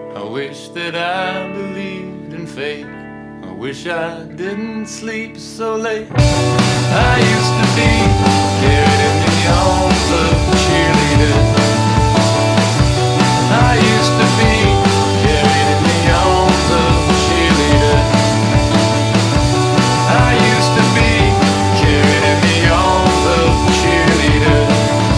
I wish that I believed in fate. I wish I didn't sleep so late. I used to be carried in the arms of cheerleaders. I used to be carried in the arms of cheerleaders. I used to be carried in the arms of cheerleaders.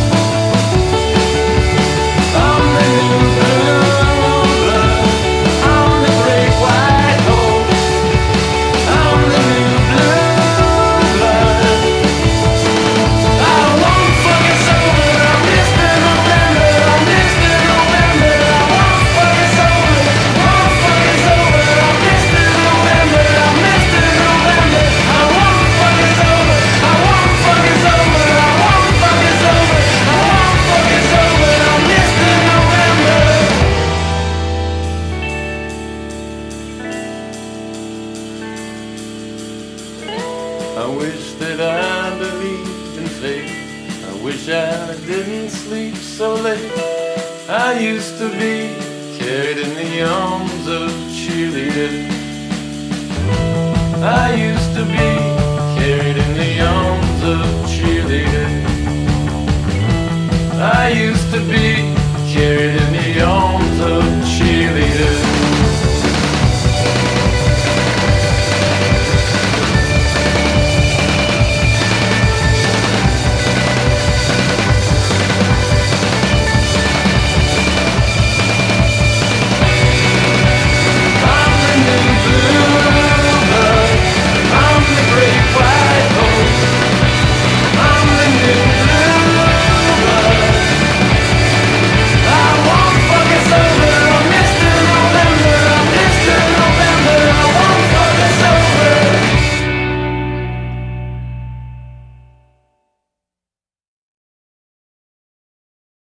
I'm the new blue blood. I'm the great white hope. I'm the new blue blood. I won't fucking sober. I'm Mr. November. I'm Mr. November. I won't fucking sober. Won't fucking sober. I'm Mr. November. I'm Mr. November. I won't fucking sober. I won't fucking sober. I won't fucking sober. I won't fucking sober. I'm Mr. November. I wish that I believed in fate. I wish I didn't sleep so late. I used to be carried in the arms of cheerleaders. I used to be